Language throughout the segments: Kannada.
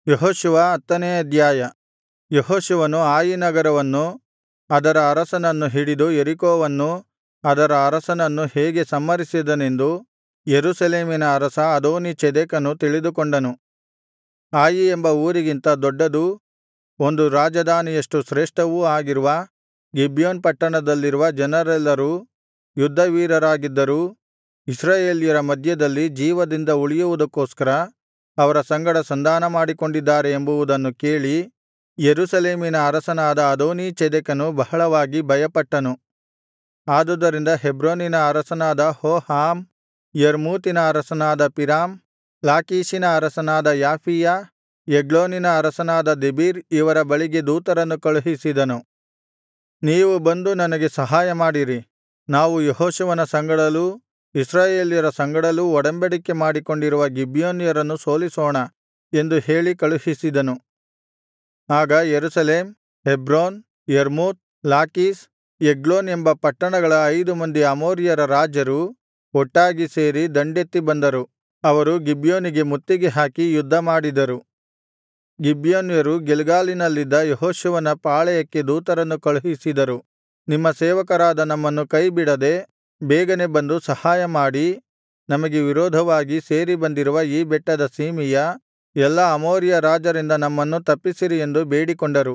ಯೆಹೋಶುವ 10ನೇ ಅಧ್ಯಾಯ. ಯೆಹೋಶುವನು ಆಯಿ ನಗರವನ್ನೂ ಅದರ ಅರಸನನ್ನು ಹಿಡಿದು ಯೆರಿಕೋವನ್ನೂ ಅದರ ಅರಸನನ್ನು ಹೇಗೆ ಸಂಹರಿಸಿದನೆಂದು ಯೆರೂಸಲೇಮಿನ ಅರಸ ಅದೋನೀಚೆದೆಕನು ತಿಳಿದುಕೊಂಡನು. ಆಯಿ ಎಂಬ ಊರಿಗಿಂತ ದೊಡ್ಡದೂ ಒಂದು ರಾಜಧಾನಿಯಷ್ಟು ಶ್ರೇಷ್ಠವೂ ಆಗಿರುವ ಗಿಬ್ಯೋನ್ ಪಟ್ಟಣದಲ್ಲಿರುವ ಜನರೆಲ್ಲರೂ ಯುದ್ಧವೀರರಾಗಿದ್ದರೂ ಇಸ್ರಾಯೇಲ್ಯರ ಮಧ್ಯದಲ್ಲಿ ಜೀವದಿಂದ ಉಳಿಯುವುದಕ್ಕೋಸ್ಕರ ಅವರ ಸಂಗಡ ಸಂಧಾನಮಾಡಿಕೊಂಡಿದ್ದಾರೆ ಎಂಬುದನ್ನು ಕೇಳಿ ಯೆರೂಸಲೇಮಿನ ಅರಸನಾದ ಅದೋನೀಚೆದೆಕನು ಬಹಳವಾಗಿ ಭಯಪಟ್ಟನು. ಆದುದರಿಂದ ಹೆಬ್ರೋನಿನ ಅರಸನಾದ ಹೋಹಾಮ್, ಯರ್ಮೂತಿನ ಅರಸನಾದ ಪಿರಾಮ್, ಲಾಕೀಷಿನ ಅರಸನಾದ ಯಾಫೀಯ, ಎಗ್ಲೋನಿನ ಅರಸನಾದ ದೆಬೀರ್ ಇವರ ಬಳಿಗೆ ದೂತರನ್ನು ಕಳುಹಿಸಿದನು. ನೀವು ಬಂದು ನನಗೆ ಸಹಾಯಮಾಡಿರಿ, ನಾವು ಯೆಹೋಶುವನ ಸಂಗಡಲೂ ಇಸ್ರಾಯೇಲ್ಯರ ಸಂಗಡಲೂ ಒಡಂಬಡಿಕೆ ಮಾಡಿಕೊಂಡಿರುವ ಗಿಬ್ಯೋನ್ಯರನ್ನು ಸೋಲಿಸೋಣ ಎಂದು ಹೇಳಿ ಕಳುಹಿಸಿದನು. ಆಗ ಯೆರೂಸಲೇಮ್, ಹೆಬ್ರೋನ್, ಯರ್ಮೂತ್, ಲಾಕೀಷ್, ಎಗ್ಲೋನ್ ಎಂಬ ಪಟ್ಟಣಗಳ 5 ಮಂದಿ ಅಮೋರಿಯರ ರಾಜರು ಒಟ್ಟಾಗಿ ಸೇರಿ ದಂಡೆತ್ತಿ ಬಂದರು. ಅವರು ಗಿಬ್ಯೋನಿಗೆ ಮುತ್ತಿಗೆ ಹಾಕಿ ಯುದ್ಧಮಾಡಿದರು. ಗಿಬ್ಯೋನ್ಯರು ಗಿಲ್ಗಾಲಿನಲ್ಲಿದ್ದ ಯೆಹೋಶುವನ ಪಾಳೆಯಕ್ಕೆ ದೂತರನ್ನು ಕಳುಹಿಸಿದರು. ನಿಮ್ಮ ಸೇವಕರಾದ ನಮ್ಮನ್ನು ಕೈಬಿಡದೆ ಬೇಗನೆ ಬಂದು ಸಹಾಯಮಾಡಿ ನಮಗೆ ವಿರೋಧವಾಗಿ ಸೇರಿ ಬಂದಿರುವ ಈ ಬೆಟ್ಟದ ಸೀಮೆಯ ಎಲ್ಲಾ ಅಮೋರಿಯ ರಾಜರಿಂದ ನಮ್ಮನ್ನು ತಪ್ಪಿಸಿರಿ ಎಂದು ಬೇಡಿಕೊಂಡರು.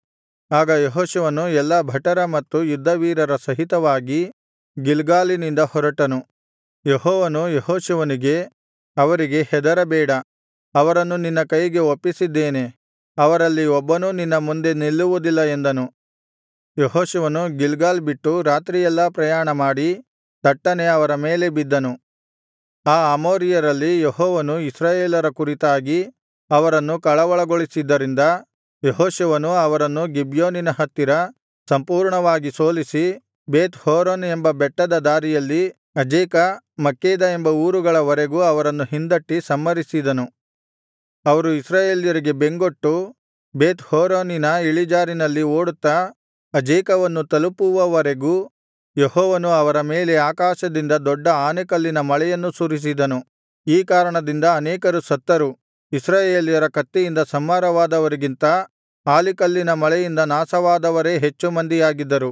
ಆಗ ಯೆಹೋಶುವನು ಎಲ್ಲಾ ಭಟರ ಮತ್ತು ಯುದ್ಧವೀರರ ಸಹಿತವಾಗಿ ಗಿಲ್ಗಾಲಿನಿಂದ ಹೊರಟನು. ಯೆಹೋವನು ಯೆಹೋಶುವನಿಗೆ, ಅವರಿಗೆ ಹೆದರಬೇಡ, ಅವರನ್ನು ನಿನ್ನ ಕೈಗೆ ಒಪ್ಪಿಸಿದ್ದೇನೆ, ಅವರಲ್ಲಿ ಒಬ್ಬನೂ ನಿನ್ನ ಮುಂದೆ ನಿಲ್ಲುವುದಿಲ್ಲ ಎಂದನು. ಯೆಹೋಶುವನು ಗಿಲ್ಗಾಲ್ ಬಿಟ್ಟು ರಾತ್ರಿಯೆಲ್ಲಾ ಪ್ರಯಾಣಮಾಡಿ ತಟ್ಟನೆ ಅವರ ಮೇಲೆ ಬಿದ್ದನು. ಆ ಅಮೋರಿಯರಲ್ಲಿ ಯೆಹೋವನು ಇಸ್ರಾಯೇಲರ ಕುರಿತಾಗಿ ಅವರನ್ನು ಕಳವಳಗೊಳಿಸಿದ್ದರಿಂದ ಯೆಹೋಶುವನು ಅವರನ್ನು ಗಿಬ್ಯೋನಿನ ಹತ್ತಿರ ಸಂಪೂರ್ಣವಾಗಿ ಸೋಲಿಸಿ ಬೇತ್ ಹೋರೋನ್ ಎಂಬ ಬೆಟ್ಟದ ದಾರಿಯಲ್ಲಿ ಅಜೇಕ, ಮಕ್ಕೇದ ಎಂಬ ಊರುಗಳವರೆಗೂ ಅವರನ್ನು ಹಿಂದಟ್ಟಿ ಸಂಹರಿಸಿದನು. ಅವರು ಇಸ್ರಾಯೇಲ್ಯರಿಗೆ ಬೆಂಗೊಟ್ಟು ಬೇತ್ ಹೋರೋನಿನ ಇಳಿಜಾರಿನಲ್ಲಿ ಓಡುತ್ತಾ ಅಜೇಕವನ್ನು ತಲುಪುವವರೆಗೂ ಯೆಹೋವನು ಅವರ ಮೇಲೆ ಆಕಾಶದಿಂದ ದೊಡ್ಡ ಆನೆಕಲ್ಲಿನ ಮಳೆಯನ್ನು ಸುರಿಸಿದನು. ಈ ಕಾರಣದಿಂದ ಅನೇಕರು ಸತ್ತರು. ಇಸ್ರಾಯೇಲ್ಯರ ಕತ್ತಿಯಿಂದ ಸಂಹಾರವಾದವರಿಗಿಂತ ಆಲಿಕಲ್ಲಿನ ಮಳೆಯಿಂದ ನಾಶವಾದವರೇ ಹೆಚ್ಚು ಮಂದಿಯಾಗಿದ್ದರು.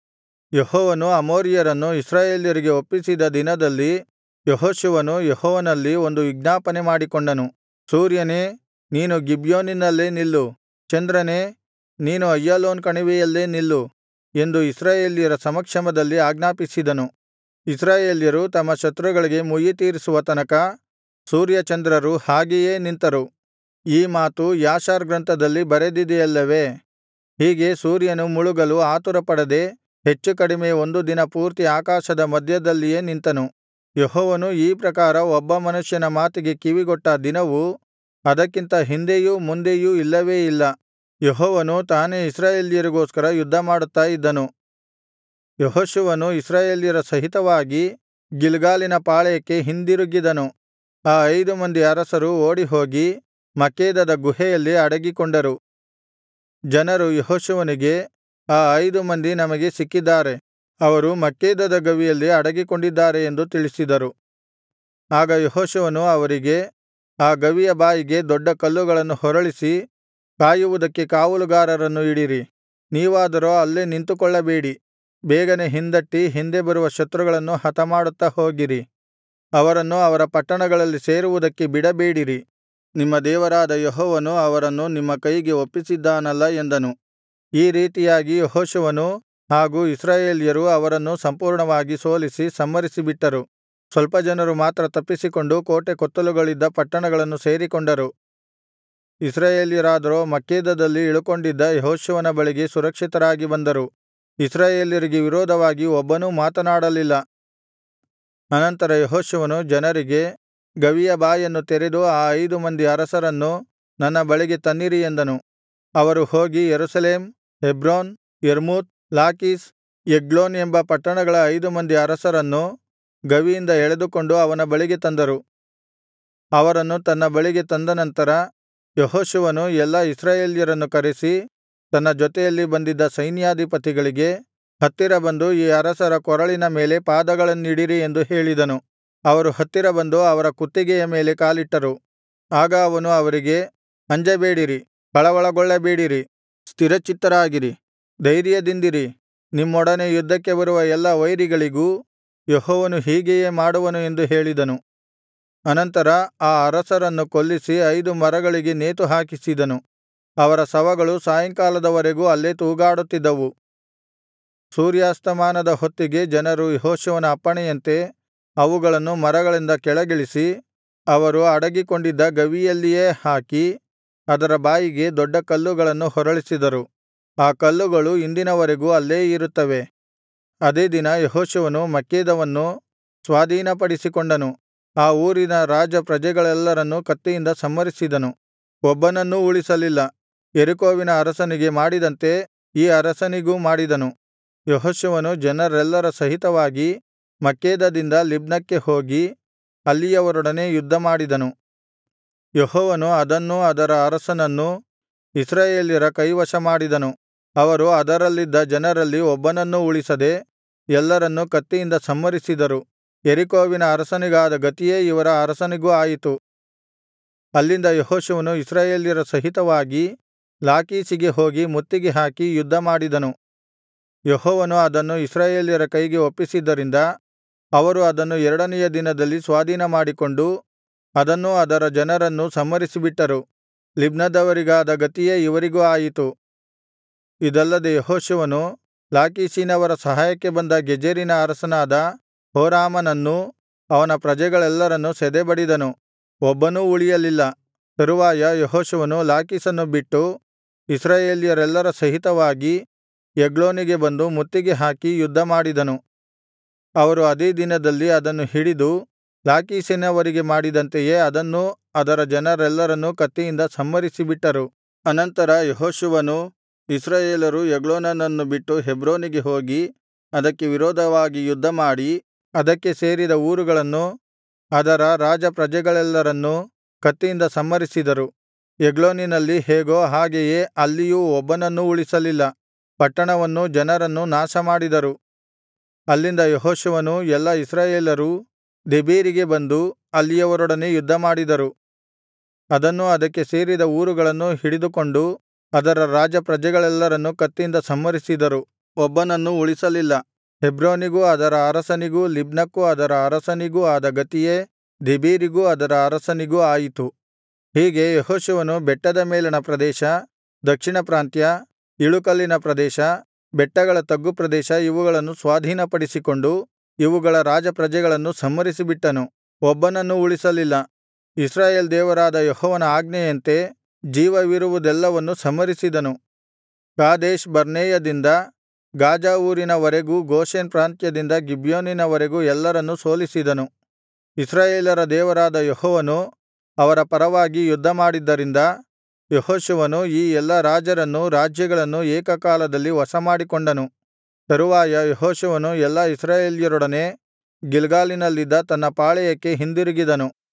ಯೆಹೋವನು ಅಮೋರಿಯರನ್ನು ಇಸ್ರಾಯೇಲ್ಯರಿಗೆ ಒಪ್ಪಿಸಿದ ದಿನದಲ್ಲಿ ಯೆಹೋಶುವನು ಯೆಹೋವನಲ್ಲಿ ಒಂದು ವಿಜ್ಞಾಪನೆ ಮಾಡಿಕೊಂಡನು. ಸೂರ್ಯನೇ, ನೀನು ಗಿಬ್ಯೋನಿನಲ್ಲೇ ನಿಲ್ಲು, ಚಂದ್ರನೇ, ನೀನು ಅಯ್ಯಾಲೋನ್ ಕಣಿವೆಯಲ್ಲೇ ನಿಲ್ಲು ಎಂದು ಇಸ್ರಾಯೇಲ್ಯರ ಸಮಕ್ಷಮದಲ್ಲಿ ಆಜ್ಞಾಪಿಸಿದನು. ಇಸ್ರಾಯೇಲ್ಯರು ತಮ್ಮ ಶತ್ರುಗಳಿಗೆ ಮುಯ್ಯಿತೀರಿಸುವ ತನಕ ಸೂರ್ಯಚಂದ್ರರು ಹಾಗೆಯೇ ನಿಂತರು. ಈ ಮಾತು ಯಾಷಾರ್ ಗ್ರಂಥದಲ್ಲಿ ಬರೆದಿದೆಯಲ್ಲವೇ? ಹೀಗೆ ಸೂರ್ಯನು ಮುಳುಗಲು ಆತುರಪಡದೆ ಹೆಚ್ಚು ಕಡಿಮೆ 1 ದಿನ ಪೂರ್ತಿ ಆಕಾಶದ ಮಧ್ಯದಲ್ಲಿಯೇ ನಿಂತನು. ಯೆಹೋವನು ಈ ಪ್ರಕಾರ ಒಬ್ಬ ಮನುಷ್ಯನ ಮಾತಿಗೆ ಕಿವಿಗೊಟ್ಟ ದಿನವು ಅದಕ್ಕಿಂತ ಹಿಂದೆಯೂ ಮುಂದೆಯೂ ಇಲ್ಲವೇ ಇಲ್ಲ. ಯೆಹೋವನು ತಾನೇ ಇಸ್ರಾಯೇಲ್ಯರಿಗೋಸ್ಕರ ಯುದ್ಧಮಾಡುತ್ತಾ ಇದ್ದನು. ಯೆಹೋಶುವನು ಇಸ್ರಾಯೇಲ್ಯರ ಸಹಿತವಾಗಿ ಗಿಲ್ಗಾಲಿನ ಪಾಳೆಯಕ್ಕೆ ಹಿಂದಿರುಗಿದನು. ಆ 5 ಮಂದಿ ಅರಸರು ಓಡಿಹೋಗಿ ಮಕ್ಕೇದದ ಗುಹೆಯಲ್ಲಿ ಅಡಗಿಕೊಂಡರು. ಜನರು ಯೆಹೋಶುವನಿಗೆ, ಆ 5 ಮಂದಿ ನಮಗೆ ಸಿಕ್ಕಿದ್ದಾರೆ, ಅವರು ಮಕ್ಕೇದದ ಗವಿಯಲ್ಲಿ ಅಡಗಿಕೊಂಡಿದ್ದಾರೆ ಎಂದು ತಿಳಿಸಿದರು. ಆಗ ಯೆಹೋಶುವನು ಅವರಿಗೆ, ಆ ಗವಿಯ ಬಾಯಿಗೆ ದೊಡ್ಡ ಕಲ್ಲುಗಳನ್ನು ಹೊರಳಿಸಿ ಕಾಯುವುದಕ್ಕೆ ಕಾವಲುಗಾರರನ್ನು ಇಡಿರಿ. ನೀವಾದರೋ ಅಲ್ಲೇ ನಿಂತುಕೊಳ್ಳಬೇಡಿ, ಬೇಗನೆ ಹಿಂದಟ್ಟಿ ಹಿಂದೆ ಬರುವ ಶತ್ರುಗಳನ್ನು ಹತಮಾಡುತ್ತಾ ಹೋಗಿರಿ. ಅವರನ್ನು ಅವರ ಪಟ್ಟಣಗಳಲ್ಲಿ ಸೇರುವುದಕ್ಕೆ ಬಿಡಬೇಡಿರಿ. ನಿಮ್ಮ ದೇವರಾದ ಯೆಹೋವನು ಅವರನ್ನು ನಿಮ್ಮ ಕೈಗೆ ಒಪ್ಪಿಸಿದ್ದಾನಲ್ಲಾ ಎಂದನು. ಈ ರೀತಿಯಾಗಿ ಯೆಹೋಶುವನೂ ಹಾಗೂ ಇಸ್ರಾಯೇಲ್ಯರು ಅವರನ್ನು ಸಂಪೂರ್ಣವಾಗಿ ಸೋಲಿಸಿ ಸಂಹರಿಸಿಬಿಟ್ಟರು. ಸ್ವಲ್ಪ ಜನರು ಮಾತ್ರ ತಪ್ಪಿಸಿಕೊಂಡು ಕೋಟೆ ಕೊತ್ತಲುಗಳಿದ್ದ ಪಟ್ಟಣಗಳನ್ನು ಸೇರಿಕೊಂಡರು. ಇಸ್ರಾಯೇಲ್ಯರಾದರೋ ಮಕ್ಕೇದದಲ್ಲಿ ಇಳುಕೊಂಡಿದ್ದ ಯೆಹೋಶುವನ ಬಳಿಗೆ ಸುರಕ್ಷಿತರಾಗಿ ಬಂದರು. ಇಸ್ರಾಯೇಲ್ಯರಿಗೆ ವಿರೋಧವಾಗಿ ಒಬ್ಬನೂ ಮಾತನಾಡಲಿಲ್ಲ. ಅನಂತರ ಯೆಹೋಶುವನು ಜನರಿಗೆ, ಗವಿಯ ಬಾಯನ್ನು ತೆರೆದು ಆ 5 ಮಂದಿ ಅರಸರನ್ನು ನನ್ನ ಬಳಿಗೆ ತನ್ನಿರಿ ಎಂದನು. ಅವರು ಹೋಗಿ ಯೆರೂಸಲೇಮ್, ಹೆಬ್ರೋನ್, ಯರ್ಮೂತ್, ಲಾಕೀಷ್, ಎಗ್ಲೋನ್ ಎಂಬ ಪಟ್ಟಣಗಳ 5 ಮಂದಿ ಅರಸರನ್ನು ಗವಿಯಿಂದ ಎಳೆದುಕೊಂಡು ಅವನ ಬಳಿಗೆ ತಂದರು. ಅವರನ್ನು ತನ್ನ ಬಳಿಗೆ ತಂದ ನಂತರ ಯೆಹೋಶುವನು ಎಲ್ಲಾ ಇಸ್ರಾಯೇಲ್ಯರನ್ನು ಕರೆಸಿ ತನ್ನ ಜೊತೆಯಲ್ಲಿ ಬಂದಿದ್ದ ಸೈನ್ಯಾಧಿಪತಿಗಳಿಗೆ, ಹತ್ತಿರ ಬಂದು ಈ ಅರಸರ ಕೊರಳಿನ ಮೇಲೆ ಪಾದಗಳನ್ನಿಡಿರಿ ಎಂದು ಹೇಳಿದನು. ಅವರು ಹತ್ತಿರ ಬಂದು ಅವರ ಕುತ್ತಿಗೆಯ ಮೇಲೆ ಕಾಲಿಟ್ಟರು. ಆಗ ಅವನು ಅವರಿಗೆ, ಅಂಜಬೇಡಿರಿ, ಕಳವಳಗೊಳ್ಳಬೇಡಿರಿ, ಸ್ಥಿರಚಿತ್ತರಾಗಿರಿ, ಧೈರ್ಯದಿಂದಿರಿ. ನಿಮ್ಮೊಡನೆ ಯುದ್ಧಕ್ಕೆ ಬರುವ ಎಲ್ಲಾ ವೈರಿಗಳಿಗೂ ಯೆಹೋವನು ಹೀಗೆಯೇ ಮಾಡುವನು ಎಂದು ಹೇಳಿದನು. ಅನಂತರ ಆ ಅರಸರನ್ನು ಕೊಲ್ಲಿಸಿ 5 ಮರಗಳಿಗೆ ನೇತುಹಾಕಿಸಿದನು. ಅವರ ಶವಗಳು ಸಾಯಂಕಾಲದವರೆಗೂ ಅಲ್ಲೇ ತೂಗಾಡುತ್ತಿದ್ದವು. ಸೂರ್ಯಾಸ್ತಮಾನದ ಹೊತ್ತಿಗೆ ಜನರು ಯೆಹೋಶುವನ ಅಪ್ಪಣೆಯಂತೆ ಅವುಗಳನ್ನು ಮರಗಳಿಂದ ಕೆಳಗಿಳಿಸಿ, ಅವರು ಅಡಗಿಕೊಂಡಿದ್ದ ಗವಿಯಲ್ಲಿಯೇ ಹಾಕಿ, ಅದರ ಬಾಯಿಗೆ ದೊಡ್ಡ ಕಲ್ಲುಗಳನ್ನು ಹೊರಳಿಸಿದರು. ಆ ಕಲ್ಲುಗಳು ಇಂದಿನವರೆಗೂ ಅಲ್ಲೇ ಇರುತ್ತವೆ. ಅದೇ ದಿನ ಯೆಹೋಶುವನು ಮಕ್ಕೇದವನ್ನು ಸ್ವಾಧೀನಪಡಿಸಿಕೊಂಡನು. ಆ ಊರಿನ ರಾಜ ಪ್ರಜೆಗಳೆಲ್ಲರನ್ನೂ ಕತ್ತಿಯಿಂದ ಸಂಹರಿಸಿದನು, ಒಬ್ಬನನ್ನೂ ಉಳಿಸಲಿಲ್ಲ. ಯೆರಿಕೋವಿನ ಅರಸನಿಗೆ ಮಾಡಿದಂತೆ ಈ ಅರಸನಿಗೂ ಮಾಡಿದನು. ಯೆಹೋಶುವನು ಜನರೆಲ್ಲರ ಸಹಿತವಾಗಿ ಮಕ್ಕೇದದಿಂದ ಲಿಬ್ನಕ್ಕೆ ಹೋಗಿ ಅಲ್ಲಿಯವರೊಡನೆ ಯುದ್ಧಮಾಡಿದನು. ಯೆಹೋವನು ಅದನ್ನೂ ಅದರ ಅರಸನನ್ನೂ ಇಸ್ರಾಯೇಲ್ಯರ ಕೈವಶಮಾಡಿದನು. ಅವರು ಅದರಲ್ಲಿದ್ದ ಜನರಲ್ಲಿ ಒಬ್ಬನನ್ನೂ ಉಳಿಸದೆ ಎಲ್ಲರನ್ನೂ ಕತ್ತಿಯಿಂದ ಸಂಹರಿಸಿದರು. ಯೆರಿಕೋವಿನ ಅರಸನಿಗಾದ ಗತಿಯೇ ಇವರ ಅರಸನಿಗೂ ಆಯಿತು. ಅಲ್ಲಿಂದ ಯೆಹೋಶುವನು ಇಸ್ರಾಯೇಲ್ಯರ ಸಹಿತವಾಗಿ ಲಾಕೀಷಿಗೆ ಹೋಗಿ ಮುತ್ತಿಗೆ ಹಾಕಿ ಯುದ್ಧಮಾಡಿದನು. ಯೆಹೋವನು ಅದನ್ನು ಇಸ್ರಾಯೇಲ್ಯರ ಕೈಗೆ ಒಪ್ಪಿಸಿದ್ದರಿಂದ ಅವರು ಅದನ್ನು 2ನೆಯ ದಿನದಲ್ಲಿ ಸ್ವಾಧೀನಮಾಡಿಕೊಂಡು ಅದನ್ನೂ ಅದರ ಜನರನ್ನೂ ಸಂಹರಿಸಿಬಿಟ್ಟರು. ಲಿಬ್ನದವರಿಗಾದ ಗತಿಯೇ ಇವರಿಗೂ ಆಯಿತು. ಇದಲ್ಲದೆ ಯೆಹೋಶುವನು ಲಾಕೀಷಿನವರ ಸಹಾಯಕ್ಕೆ ಬಂದ ಗೆಜೆರಿನ ಅರಸನಾದ ಹೋರಾಮನನ್ನೂ ಅವನ ಪ್ರಜೆಗಳೆಲ್ಲರನ್ನೂ ಸದೆಬಡಿದನು, ಒಬ್ಬನೂ ಉಳಿಯಲಿಲ್ಲ. ತರುವಾಯ ಯೆಹೋಶುವನು ಲಾಕೀಷನ್ನು ಬಿಟ್ಟು ಇಸ್ರಾಯೇಲ್ಯರೆಲ್ಲರ ಸಹಿತವಾಗಿ ಎಗ್ಲೋನಿಗೆ ಬಂದು ಮುತ್ತಿಗೆ ಹಾಕಿ ಯುದ್ಧಮಾಡಿದನು. ಅವರು ಅದೇ ದಿನದಲ್ಲಿ ಅದನ್ನು ಹಿಡಿದು ಲಾಕೀಷಿನವರಿಗೆ ಮಾಡಿದಂತೆಯೇ ಅದನ್ನೂ ಅದರ ಜನರೆಲ್ಲರನ್ನೂ ಕತ್ತಿಯಿಂದ ಸಂಹರಿಸಿಬಿಟ್ಟರು. ಅನಂತರ ಯೆಹೋಶುವನೂ ಇಸ್ರಾಯೇಲರೂ ಎಗ್ಲೋನನನ್ನು ಬಿಟ್ಟು ಹೆಬ್ರೋನಿಗೆ ಹೋಗಿ ಅದಕ್ಕೆ ವಿರೋಧವಾಗಿ ಯುದ್ಧಮಾಡಿ ಅದಕ್ಕೆ ಸೇರಿದ ಊರುಗಳನ್ನೂ ಅದರ ರಾಜಪ್ರಜೆಗಳೆಲ್ಲರನ್ನೂ ಕತ್ತಿಯಿಂದ ಸಂಹರಿಸಿದರು. ಎಗ್ಲೋನಿನಲ್ಲಿ ಹೇಗೋ ಹಾಗೆಯೇ ಅಲ್ಲಿಯೂ ಒಬ್ಬನನ್ನೂ ಉಳಿಸಲಿಲ್ಲ. ಪಟ್ಟಣವನ್ನೂ ಜನರನ್ನೂ ನಾಶಮಾಡಿದರು. ಅಲ್ಲಿಂದ ಯೆಹೋಶುವನೂ ಎಲ್ಲಾ ಇಸ್ರಾಯೇಲರೂ ದೆಬೀರಿಗೆ ಬಂದು ಅಲ್ಲಿಯವರೊಡನೆ ಯುದ್ಧಮಾಡಿದರು. ಅದನ್ನೂ ಅದಕ್ಕೆ ಸೇರಿದ ಊರುಗಳನ್ನೂ ಹಿಡಿದುಕೊಂಡು ಅದರ ರಾಜಪ್ರಜೆಗಳೆಲ್ಲರನ್ನೂ ಕತ್ತಿಯಿಂದ ಸಂಹರಿಸಿದರು, ಒಬ್ಬನನ್ನೂ ಉಳಿಸಲಿಲ್ಲ. ಹೆಬ್ರೋನಿಗೂ ಅದರ ಅರಸನಿಗೂ ಲಿಬ್ನಕ್ಕೂ ಅದರ ಅರಸನಿಗೂ ಆದ ಗತಿಯೇ ದೆಬೀರಿಗೂ ಅದರ ಅರಸನಿಗೂ ಆಯಿತು. ಹೀಗೆ ಯೆಹೋಶುವನು ಬೆಟ್ಟದ ಮೇಲಣ ಪ್ರದೇಶ, ದಕ್ಷಿಣ ಪ್ರಾಂತ್ಯ, ಇಳುಕಲ್ಲಿನ ಪ್ರದೇಶ, ಬೆಟ್ಟಗಳ ತಗ್ಗು ಪ್ರದೇಶ ಇವುಗಳನ್ನು ಸ್ವಾಧೀನಪಡಿಸಿಕೊಂಡು ಇವುಗಳ ರಾಜಪ್ರಜೆಗಳನ್ನು ಸಂಹರಿಸಿಬಿಟ್ಟನು, ಒಬ್ಬನನ್ನೂ ಉಳಿಸಲಿಲ್ಲ. ಇಸ್ರಾಯೇಲ್ ದೇವರಾದ ಯೆಹೋವನ ಆಜ್ಞೆಯಂತೆ ಜೀವವಿರುವುದೆಲ್ಲವನ್ನು ಸಂಹರಿಸಿದನು. ಕಾದೇಶ್ ಬರ್ನೇಯದಿಂದ ಗಾಜಾ ಊರಿನವರೆಗೂ ಗೋಷೆನ್ ಪ್ರಾಂತ್ಯದಿಂದ ಗಿಬ್ಯೋನಿನವರೆಗೂ ಎಲ್ಲರನ್ನೂ ಸೋಲಿಸಿದನು. ಇಸ್ರಾಯೇಲರ ದೇವರಾದ ಯೆಹೋವನು ಅವರ ಪರವಾಗಿ ಯುದ್ಧಮಾಡಿದ್ದರಿಂದ ಯೆಹೋಶುವನು ಈ ಎಲ್ಲಾ ರಾಜರನ್ನೂ ರಾಜ್ಯಗಳನ್ನೂ ಏಕಕಾಲದಲ್ಲಿ ವಶಮಾಡಿಕೊಂಡನು. ತರುವಾಯ ಯೆಹೋಶುವನು ಎಲ್ಲಾ ಇಸ್ರಾಯೇಲ್ಯರೊಡನೆ ಗಿಲ್ಗಾಲಿನಲ್ಲಿದ್ದ ತನ್ನ ಪಾಳೆಯಕ್ಕೆ ಹಿಂದಿರುಗಿದನು.